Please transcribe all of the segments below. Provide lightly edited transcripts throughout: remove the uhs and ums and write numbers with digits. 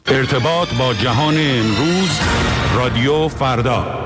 ارتباط با جهان امروز، رادیو فردا.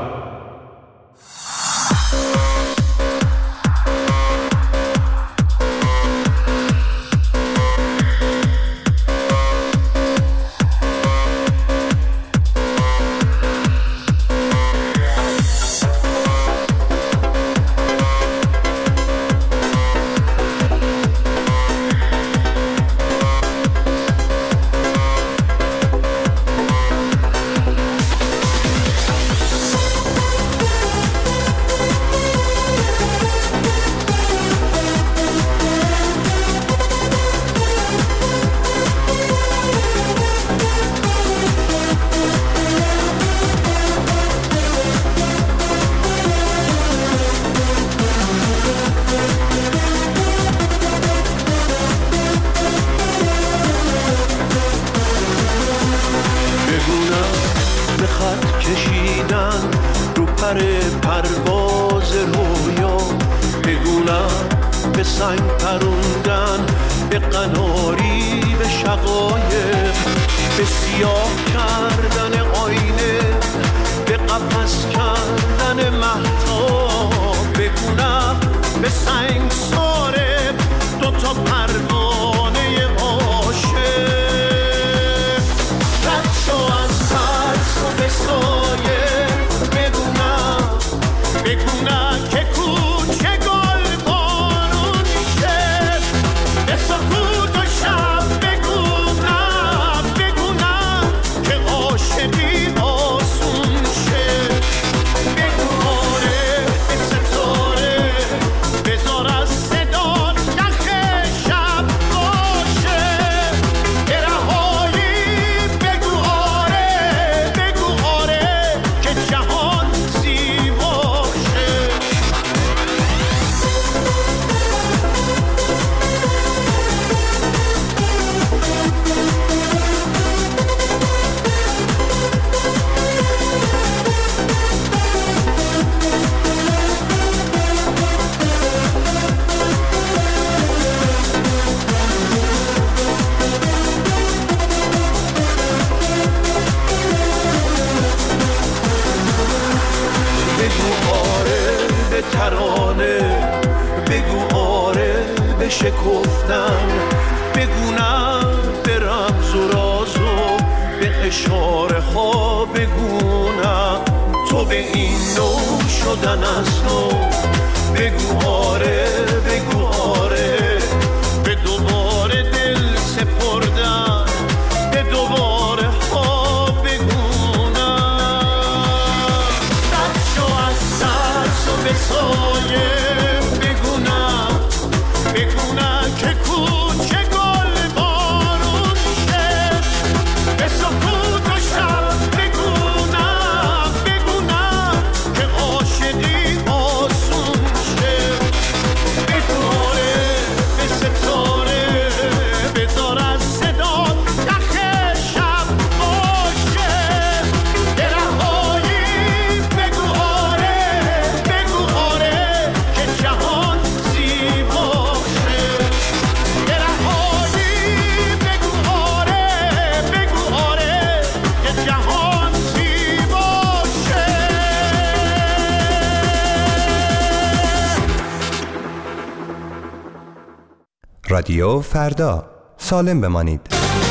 رادیو فردا، سالم بمانید.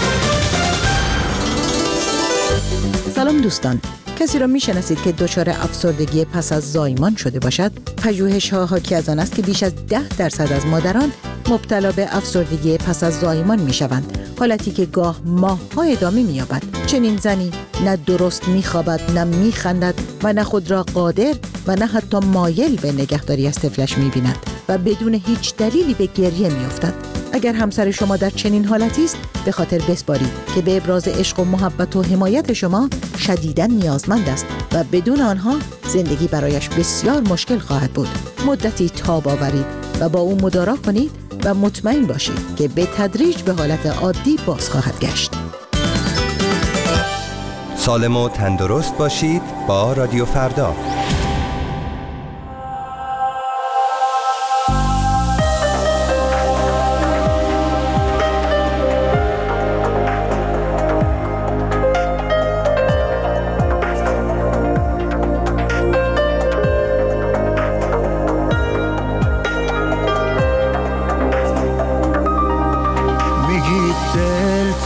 سلام دوستان، کسی را میشناسید که دچار افسردگی پس از زایمان شده باشد؟ پژوهش‌ها حاکی از آن است که بیش از 10% از مادران مبتلا به افسردگی پس از زایمان میشوند، حالتی که گاه ماه‌ها ادامه می‌یابد. چنین زنی نه درست میخوابد، نه میخندد و نه خود را قادر و نه حتی مایل به نگهداری از طفلش می‌بیند و بدون هیچ دلیلی به گریه می‌افتد. اگر همسر شما در چنین حالتی است، به خاطر بسپارید که به ابراز عشق و محبت و حمایت شما شدیداً نیازمند است و بدون آنها زندگی برایش بسیار مشکل خواهد بود. مدتی تاب آورید و با او مدارا کنید و مطمئن باشید که به تدریج به حالت عادی باز خواهد گشت. سالم و تندرست باشید با رادیو فردا.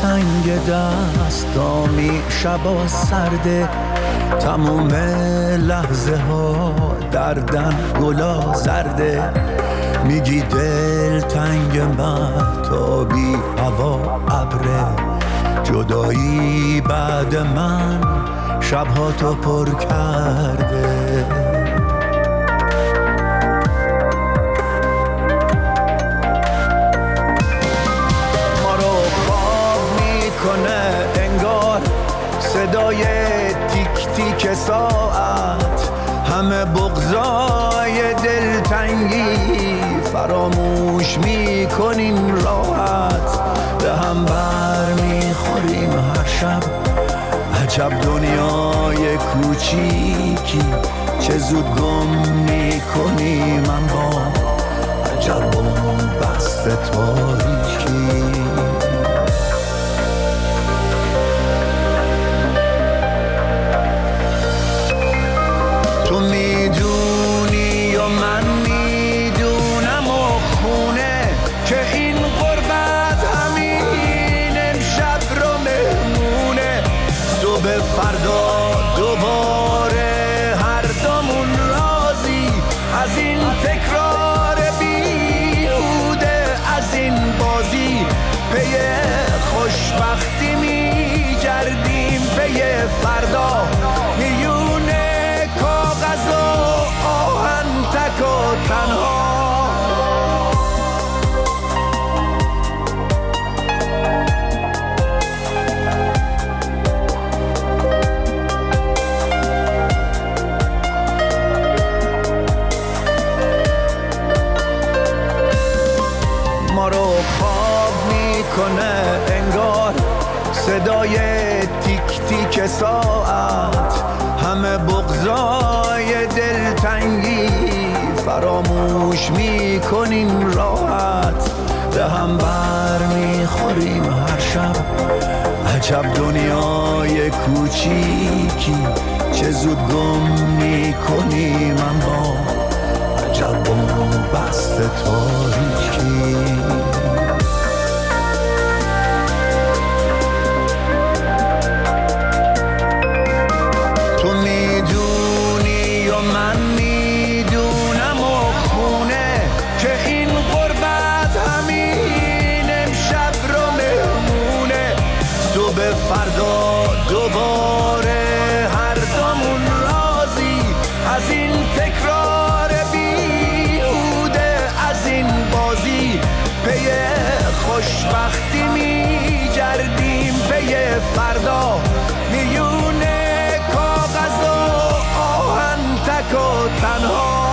تنگ دستامی، شبا سرده تموم لحظه ها دردن گلا زرده. میگی دل تنگ مهتابی هوا ابره، جدایی بعد من شبها تو پر کرده. ما رو خواب میکنه انگار صدای تیک تیک ساعت، همه بغضای دلتنگی فراموش میکنیم راحت. به هم بر میخوریم هر شب، عجب دنیای کوچیکی، چه زود گم میکنیم اما عجب بست تاریکی. تو میدونی و من میدونم و خونه که این غربت همین امشب رو مهمونه. صبح فردا دوباره هر دومون راضی از این تکرار بیهوده، از این بازی پی خوشبختی میگردیم، پی فردا میونه کاغذ و آهن تک و تنها. ما رو خواب میکنه انگار صدای تیک تیک ساعت، همه بغضای دلتنگی فراموش میکنیم راحت. به هم بر میخوریم هر شب، عجب دنیای کوچیکی، چه زود گم میکنیم اما عجب بست تاریکی. تو میدونی و من میدونم و خونه که این غربت همین امشب رو مهمونه. صبح فردا دوباره هر دومون راضی از این تکرار بیهوده، از این بازی پی خوشبختی میگردیم، پی فردا میونه کاغذ و آهن تک و تنها.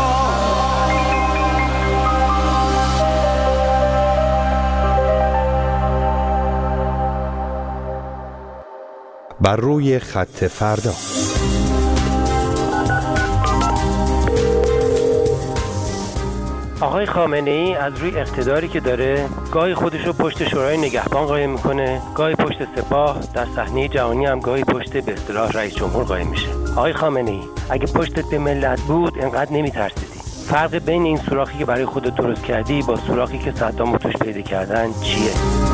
بر روی خط فردا. آقای خامنه‌ای از روی اقتداری که داره گاهی خودش رو پشت شورای نگهبان قایم میکنه، گاهی پشت سپاه، در صحنه جهانی هم گاهی پشت به اصطلاح رئیس جمهور قایم میشه. آقای خامنه‌ای اگه پشتت به ملت بود انقدر نمیترسیدی. فرق بین این سوراخی که برای خودت درست کردی با سوراخی که صدام توش پیدا کردن چیه؟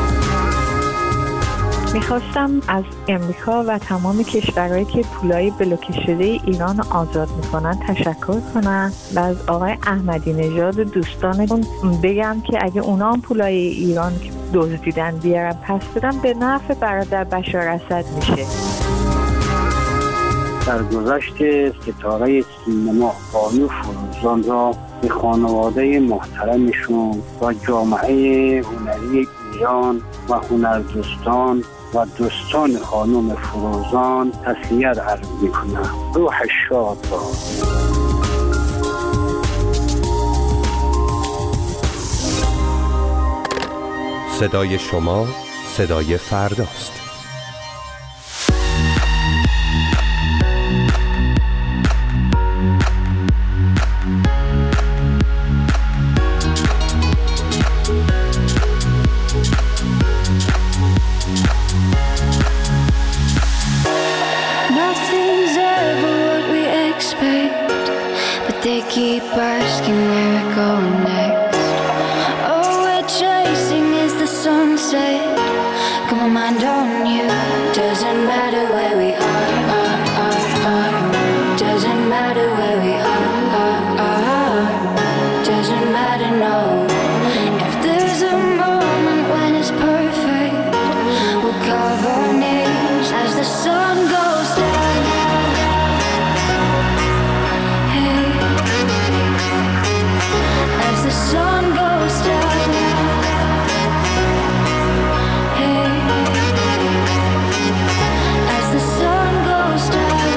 میخواستم از امریکا و تمام کشورهایی که پولای بلوکه شده ایران آزاد میکنن تشکر کنم و از آقای احمدی نژاد و دوستانمون بگم که اگه اونا هم پولای ایران دزدیدن بیارن پس بدن به نفع برادر بشار اسد میشه. در گذشت ستاره سینما بانو فروزان را به خانواده محترمشون و جامعه هنری ایران و هنردوستان و دوستان خانم فروزان تسلیت عرض می‌کنم. روح شاد باد. صدای شما صدای فرداست. They keep asking where we're going next. All we're chasing is the sunset. Come on, my mind on you. Doesn't matter where we are. Doesn't matter where we are. Doesn't matter, no. If there's a moment when it's perfect, we'll carve our names as the sun goes down. Hey, as the sun goes down. Hey, as the sun goes down.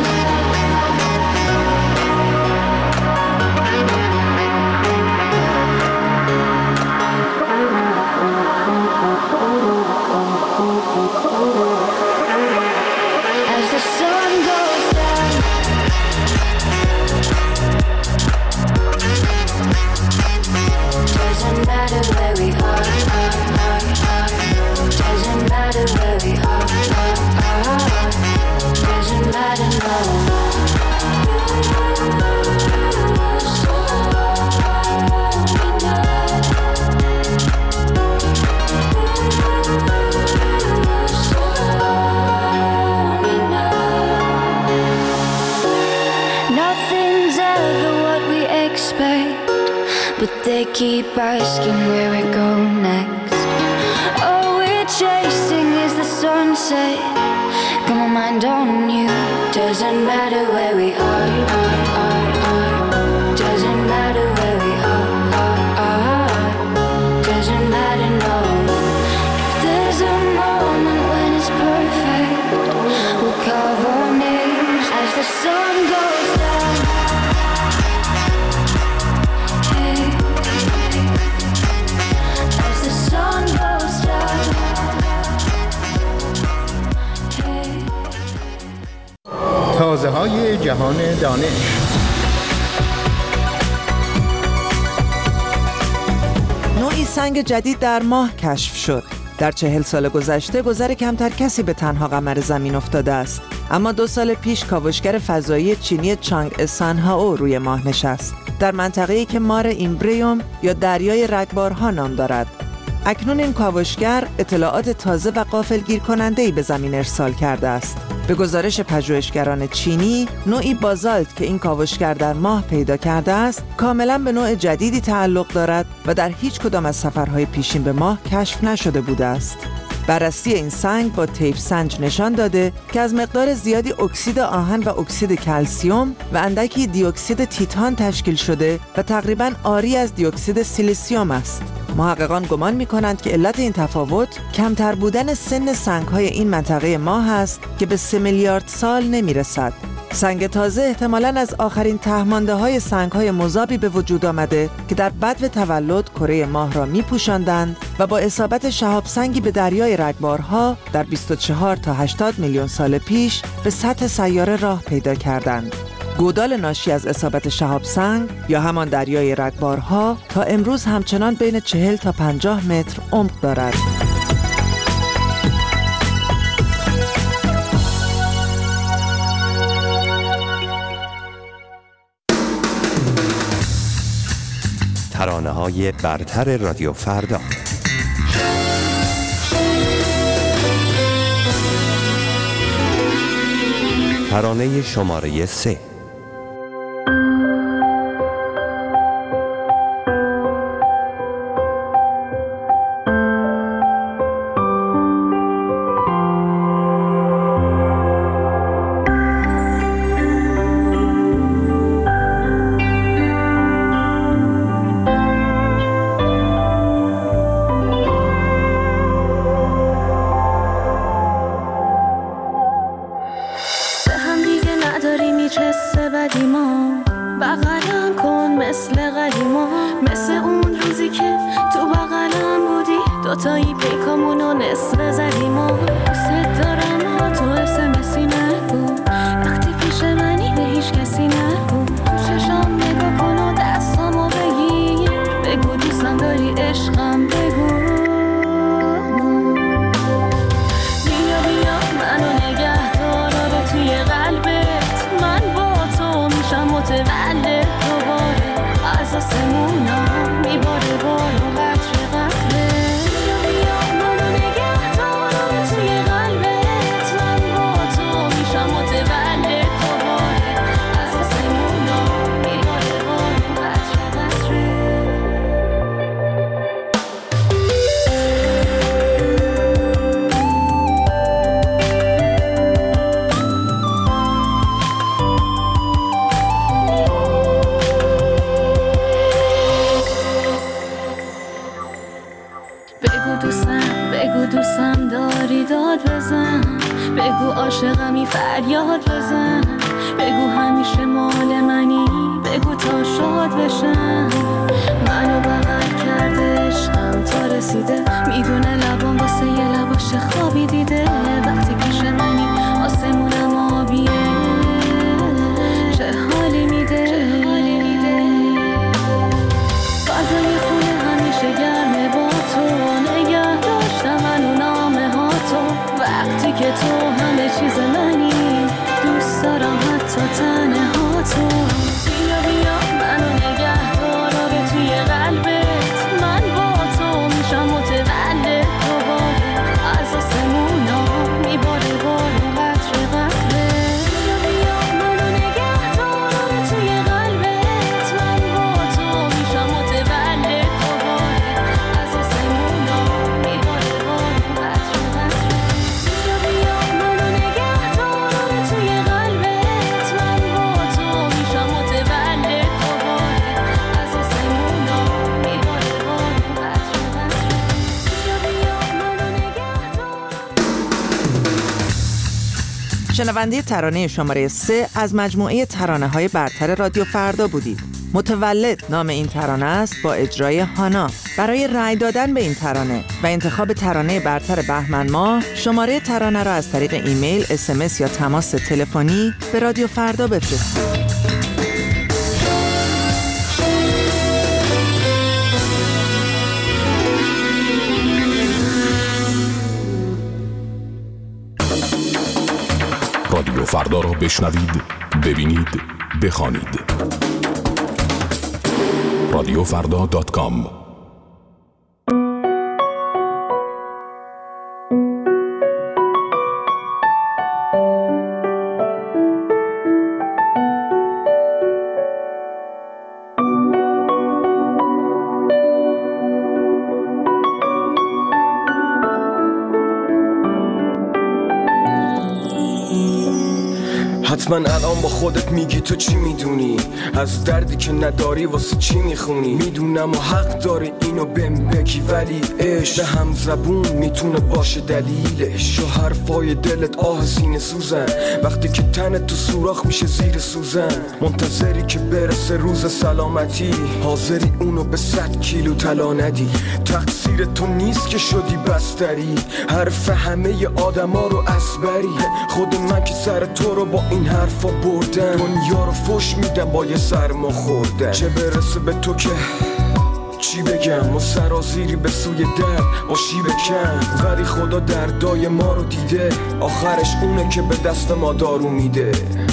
As the sun goes down. Doesn't matter where we are. Doesn't matter where we are. Doesn't matter, no. Nothing's ever what we expect, but they keep asking where we go next. All we're chasing is the sunset. Got my mind on you. Doesn't matter where we are. Doesn't matter where we are. Doesn't matter, no. If there's a moment when it's perfect, we'll carve our names as the sun goes down. Hey, as the sun goes down. Hey. تازه‌های جهان دانش. نوعی سنگ جدید در ماه کشف شد. در 40 سال گذشته گذر کمتر کسی به تنها قمر زمین افتاده است. اما 2 سال پیش کاوشگر فضایی چینی چانگ سانهائو روی ماه نشست. در منطقه‌ای که مار ایمبریوم یا دریای رگبارها نام دارد. اکنون این کاوشگر اطلاعات تازه و غافلگیر کننده‌ای به زمین ارسال کرده است. به گزارش پژوهشگران چینی، نوعی بازالت که این کاوشگر در ماه پیدا کرده است، کاملاً به نوع جدیدی تعلق دارد و در هیچ کدام از سفرهای پیشین به ماه کشف نشده بوده است. بررسی این سنگ با طیف سنج نشان داده که از مقدار زیادی اکسید آهن و اکسید کلسیم و اندکی دی اکسید تیتان تشکیل شده و تقریباً عاری از دی اکسید سیلیسیوم است. محققان گمان می‌کنند که علت این تفاوت کمتر بودن سن سنگ‌های این منطقه ماه است که به 3 میلیارد سال نمی‌رسد. سنگ تازه احتمالاً از آخرین ته‌مانده‌های سنگ‌های مذابی به وجود آمده که در بدو تولد کره ماه را می‌پوشاندند و با اصابت شهاب سنگی به دریای رگبارها در 24 تا 80 میلیون سال پیش به سطح سیاره راه پیدا کردند. گودال ناشی از اصابت شهاب سنگ یا همان دریای رگبارها تا امروز همچنان بین 40 تا 50 متر عمق دارد. ترانه‌های برتر رادیو فردا. ترانه شماره 3. بغلم کن مثل قدیما، مثل اون روزی که تو بغلم بودی، دوتایی پیکامونو نصف زدیم و دوست دارم و تو اسمسی نگو، وقتی پیش منی به هیچ کسی نگو، تو چشام نگاه کن و دستامو بگیر، بگو دوستم داری عشقم بگو، بیا بیا منو نگه دار توی قلبت، من با تو میشم متولد دوباره، از آسمونا میباره بارو قطر قطره، بیا بیا منو نگه دار توی بگو عاشقمی فریاد بزن، بگو همیشه مال منی، بگو تا شاد بشم. منو بغل کرده عشقم تا رسیده، میدونه لبام واسه یه لباش خوابی دیده. وقتی پیش منی آسمونم آبیه، چه حالی میده. فضای خونه همیشه گرمه با تو، نگه داشتم منو نامه ها تو. وقتی که تو همه چیز منی، دوست دارم حتی تنه ها تو. بیا بیا منو نگه دار آره توی قلبت، من با تو میشم متولد دوباره. از آسمونا میباره باره قطره قطره. بیا بیا منو نگه دار آره توی قلبت، من با تو میشم متولد دوباره. از آسمونا میباره باره قطره قطره. بیا بیا منو نگه دار آره توی قلبت، من با تو میشم متولد دوباره. از آسمونا میباره باره قطره قطره. بیا بیا منو نگه دار. شنونده ترانه شماره 3 از مجموعه ترانه‌های برتر رادیو فردا بودید. متولد نام این ترانه است با اجرای هانا. برای رأی دادن به این ترانه و انتخاب ترانه برتر بهمن ماه، شماره ترانه را از طریق ایمیل، SMS یا تماس تلفنی به رادیو فردا بفرستید. رادیو فردا را بشنوید، ببینید، بخوانید. radiofrda.com. حتما الان با خودت میگی تو چی میدونی، از دردی که نداری واسه چی میخونی. میدونم و حق داری اینو بهم بگی، ولی عشق هم زبون میتونه باشه دلیلش. و حرفای دلت آه سینه سوزن، وقتی که تنت تو سوراخ میشه زیر سوزن. منتظری که برسه روز سلامتی، حاضری اونو به 100 کیلو طلا ندی. تقصیر تو نیست که شدی بستری، حرف همه آدما رو اسبری. خود من که سر تو رو با این حرفا بردم، دنیا رو فش میدم با یه سرما خوردم. چه برسه به تو که چی بگم، ما سرازیری به سوی در با شیب کم. ولی خدا دردای ما رو دیده، آخرش اونه که به دست ما دارو میده.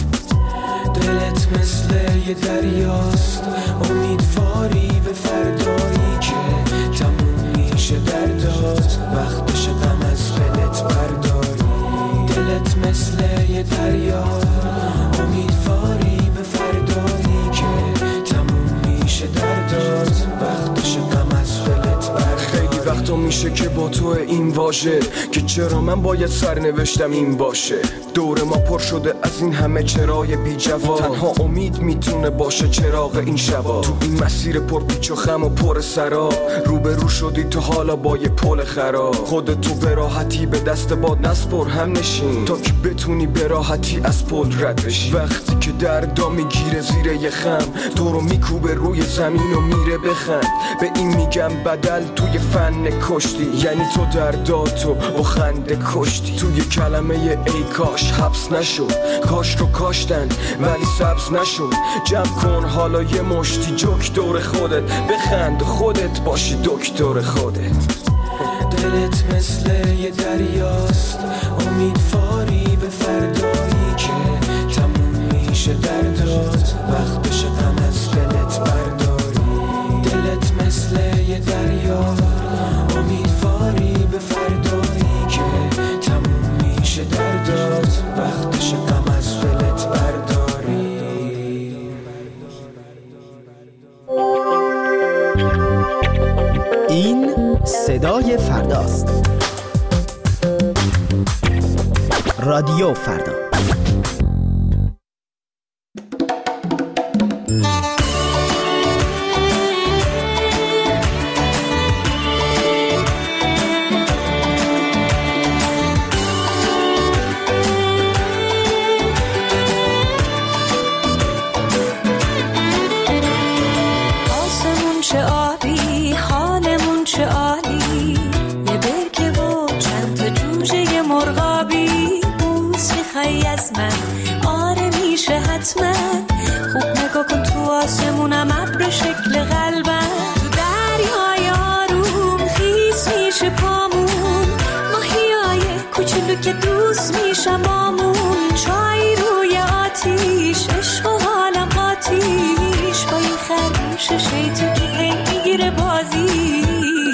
دلت مثل یه دریاست، امیدواری به فردایی که تموم میشه دردات. وقتش غم از دلت برداری. دلت مثل یه دریا، امیدواری به فردایی که تموم میشه دردات. وقتش غم از دلت برداری. خیلی وقتا میشه که با تو این واژه، که چرا من باید سرنوشتم این باشه. دور ما پر شده از این همه چرای بی جواب، تنها امید میتونه باشه چراغ این شبا. تو این مسیر پر پیچ و خم و پر سراب، روبرو شدی تو حالا با یه پل خراب. خودتو به راحتی به دست باد نسپر، هم نشین تا که بتونی به راحتی از پل رد بشی. وقتی که دردا میگیره زیر یه خم، تو رو میکوبه روی زمین و میره بخند. به این میگم بدل توی فن کشتی، یعنی تو درداتو با خنده کشتی. توی کلمه ای کاش حبس نشد، کاش رو کاشتن ولی سبز نشد. جمع کن حالا یه مشتی جوک دور خودت، بخند خودت باشی دکتر خودت. دلت مثل یه دریاست، امیدواری به فردایی که تموم میشه دردات. وقتش غم از دلت برداری. دلت مثل یه دریا، امیدواری به فردایی که تموم میشه دردات. وقتش غم از دلت برداری. این صدای فرداست. رادیو فردا. رسمن. آره میشه حتما. خوب نگاه کن تو آسمونم ابر شکل قلبم. تو دریای آروم خیس میشه پامون. ماهیای کوچولو که دوست میشم بامون. چای روی آتیش عشق و حالم قاتیش. با این خرگوش شیطون که هی میگیره بازیش.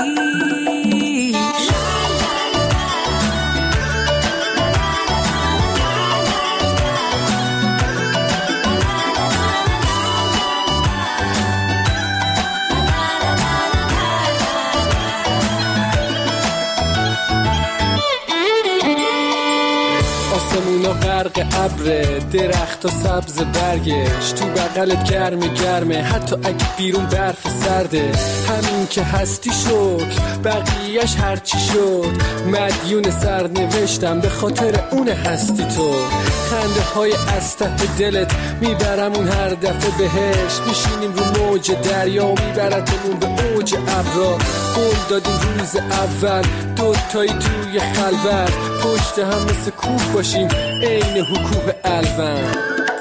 آسمونا غرق ابره، درخت و سبز برگش، تو بغلت گرمه حتی اگه بیرون برف سرده. همین که هستی شد بقیهش هرچی شد. مدیون سرنوشتم به خاطر اون هستی تو. خنده های از ته دلت میبرمون هر دفعه بهش. میشینیم رو موج دریا و میبرتمون به اوج ابرا. قول دادیم روز اول دوتایی توی خلوت، پشت هم مثل کوه باشیم عین حکوه الون.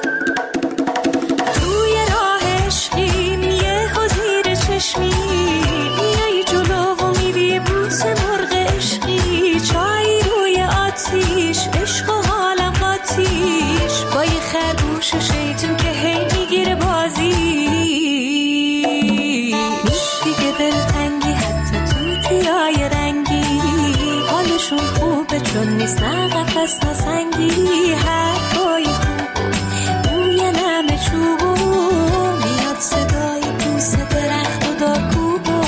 توی راه عشقیم یه زیر چشمی، میای جلو و میری بوس مرغ عشقی. چای روی آتیش عشق و حالم قاتیش. با یه خرگوش شیطون که هی میگیره بازی. نیست دیگه دلتنگی حتی توتیای رنگی. حالشون خوبه چون نیست نه قفص نه سنگی. حرفای خوب بوی نم چوبو. میاد صدای بوس درخت و دارکوبو.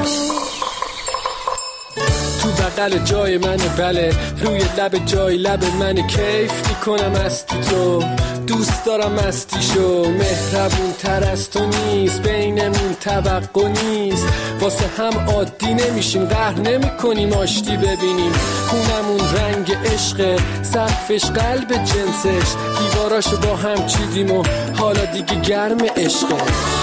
تو بغل جای منه بله، روی لب جای لب منه. کیف میکنم مستی تو، دوست دارم مستی شو. مهربون تر از تو نیست، بینمون توقع نیست. واسه هم عادی نمیشیم، قهر نمی کنیم آشتی ببینیم. خونمون رنگ عشقه، سقفش قلب جنسش. دیواراشو با هم چیدیم و حالا دیگه گرم عشقه.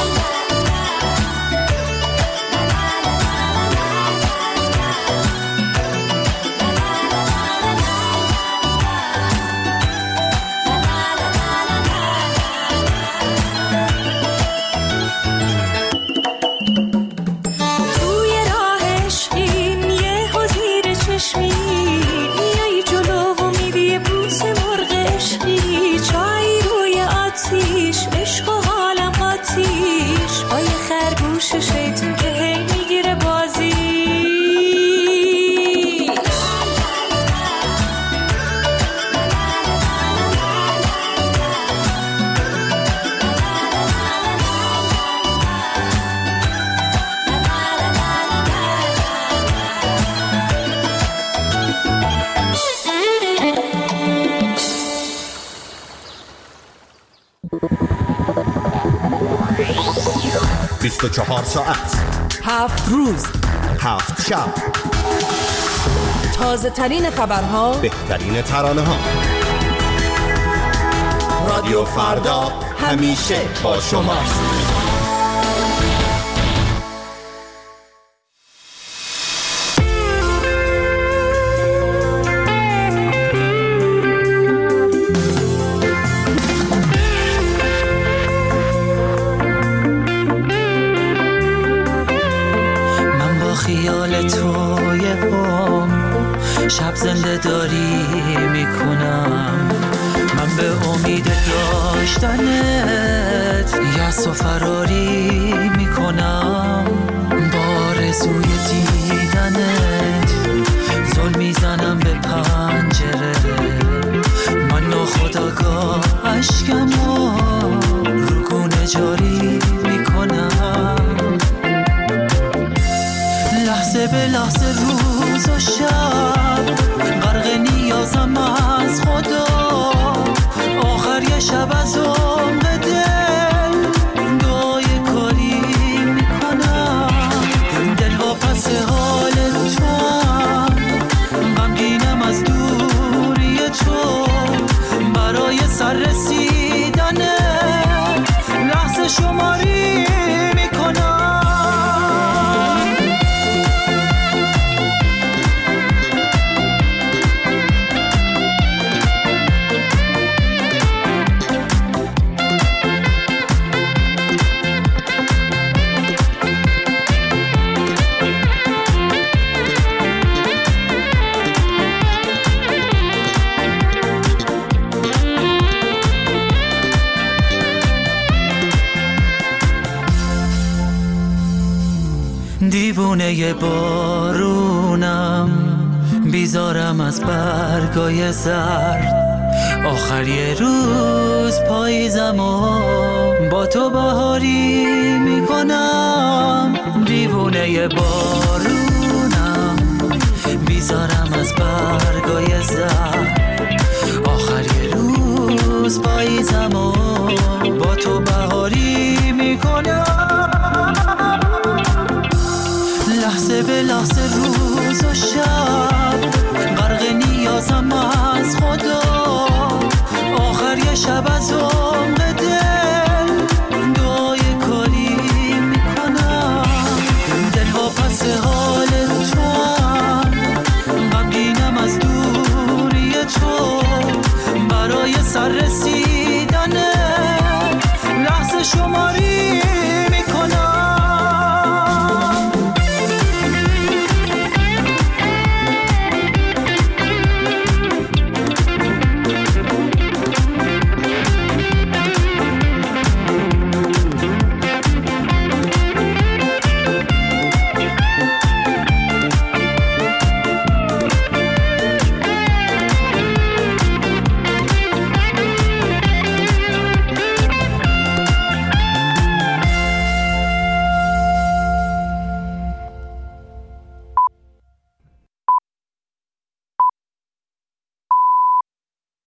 میای جلو و میری بوس مرغ عشقی. چای روی آتیش عشق و حالم قاتیش. با یه خرگوش شیطون که هی میگیره بازی. بیست 24 ساعت 7 روز 7 شب، تازه ترین خبرها، بهترین ترانه ها. رادیو فردا همیشه با شماست. شب زنده داری میکنم. من به امید داشتنت یأس و فراری میکنم. با آرزوی دیدنت زل میزنم به پنجره. من ناخودآگاه اشکمو رو گونه جاری میکنم. لحظه به لحظه روز و شب غرق نیازم از خدا. آخر یه شب از عمق دل دعای کاری میکنم. دل واپس حال تو هم غمگینم از دوری تو. برای سر رسیدن لحظه شماری میکنم. دیوونه بارونم، بیزارم از برگای زرد، آخر یه روز پاییزمو با تو بهاری میکنم. دیوونه بارونم، بیزارم از برگای زرد، آخر یه روز پاییزمو با تو بهاری میکنم. لحظه به لحظه روز و شب غرق نیازم از خدا، آخر یه شب از عمق دل دعای کاری میکنم. دل واپس حال تو هم غمگینم از دوری تو، برای سر رسید